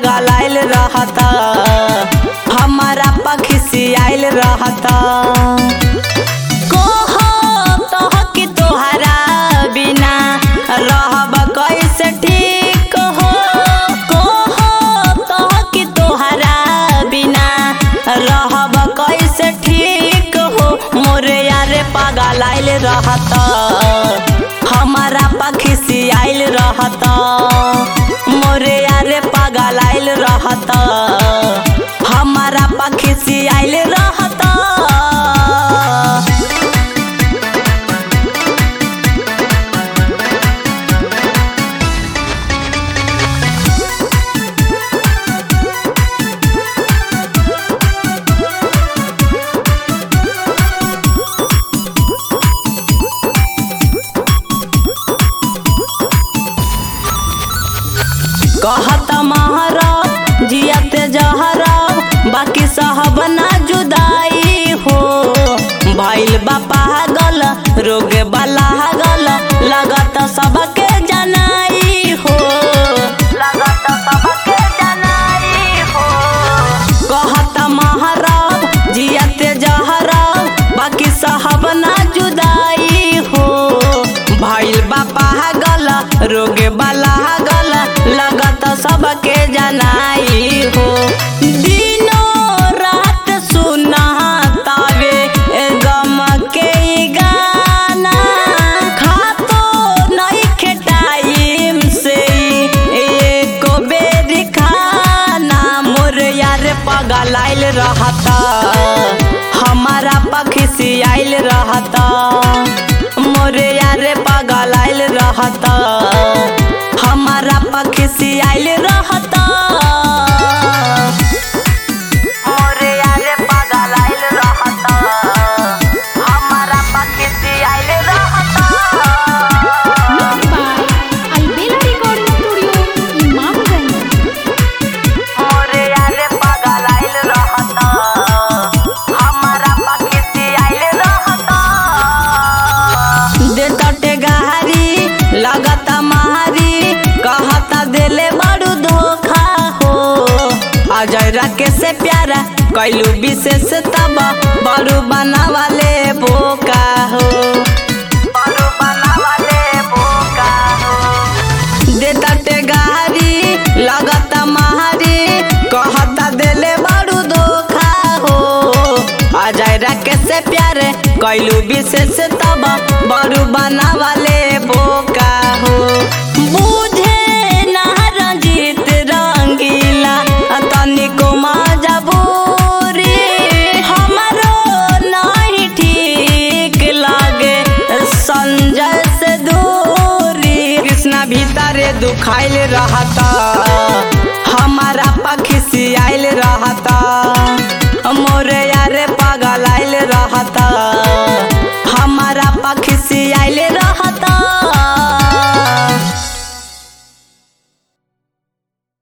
पगलाइल रहता, हमारा पखिसियाइल रहता। कि तोहरा बिना रहब कैसे ठीक हो, कि तोहरा बिना रहब कैसे ठीक हो। मोरे यारे पगलाइल रहता, हमारा पखिसियाइल रहता। मोरे यारे पगलाइल रहता, हमारा पखिसियाइल रहता। कहता महरब जियत जहरब, बाकी साहब ना जुदाई हो। भइल बा पागल रोग वाला गल, लगत सबके जनाई हो, लगत सबके जनाई हो। कहता महरब जियत जहरब, बाकी साहब ना जुदाई हो। भइल बा पागल रोग वाला गल, लगत सबके जनाई हो। दिनों रात सुना तावे गम के गाना, खातो नहीं खे टाइम से एको बेरी खाना। मोर यार पगलाइल रहता, हमारा पखिसियाइल रहता। मोर यार पगलाइल रहता, हमारा पखिसियाइल रहता। मोरे यारे पगलाइल रहता, हमारा पखिसियाइल रहता। Albela recording studio Imamganj. मोरे यारे पगलाइल रहता, हमारा पखिसियाइल रहता। देतटे गहरी लगता मारी, कहता दिले बड़ू धोखा हो। अजय राकेश से प्यारा कैलू विशेष, तब बड़ू बनावाले बोका हो, बड़ू बनावाले बोका हो। देतटे गहरी लगता मारी, कहता दिले बड़ू धोखा हो। अजय राकेश से प्यारे कैलू विशेष, तब बड़ू बनावाले बोका हो। बुझे ना रंजीत रंगीला तनिको मजबूरी, हमरो नहीं ठीक लागे संजय से दूरी। कृष्णा भीतरे दुखाइल रहता,